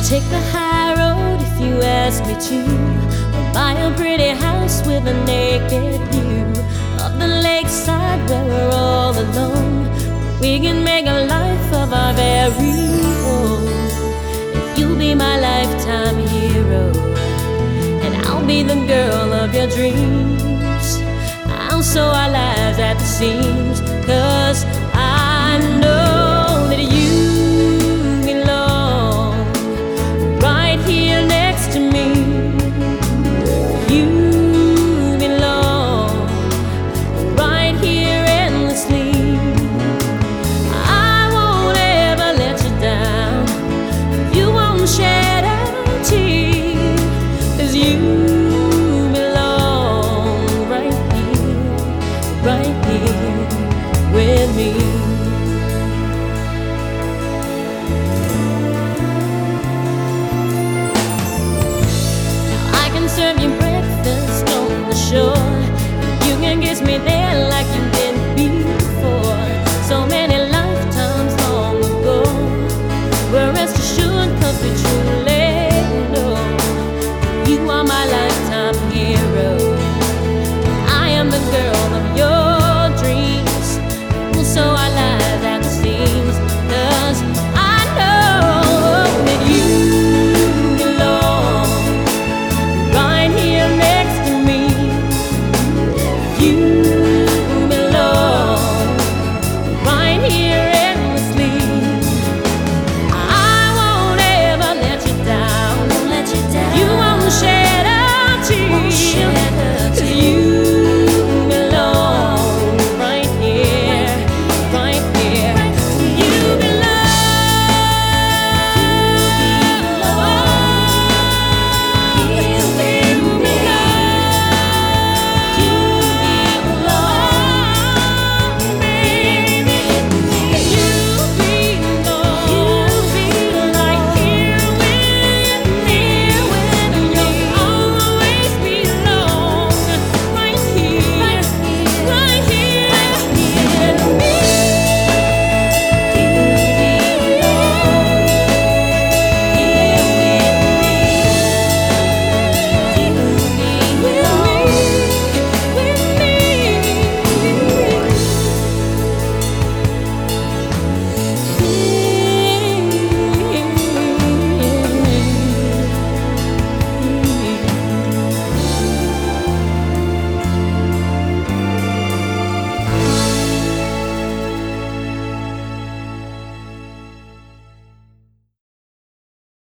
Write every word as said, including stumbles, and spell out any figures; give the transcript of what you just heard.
take the high road if you ask me to, or buy a pretty house with a naked view of the lakeside where we're all alone. We can make a life of our very own. If you'll be my lifetime hero, and I'll be the girl of your dreams, I'll sew our lives at the seams, 'cause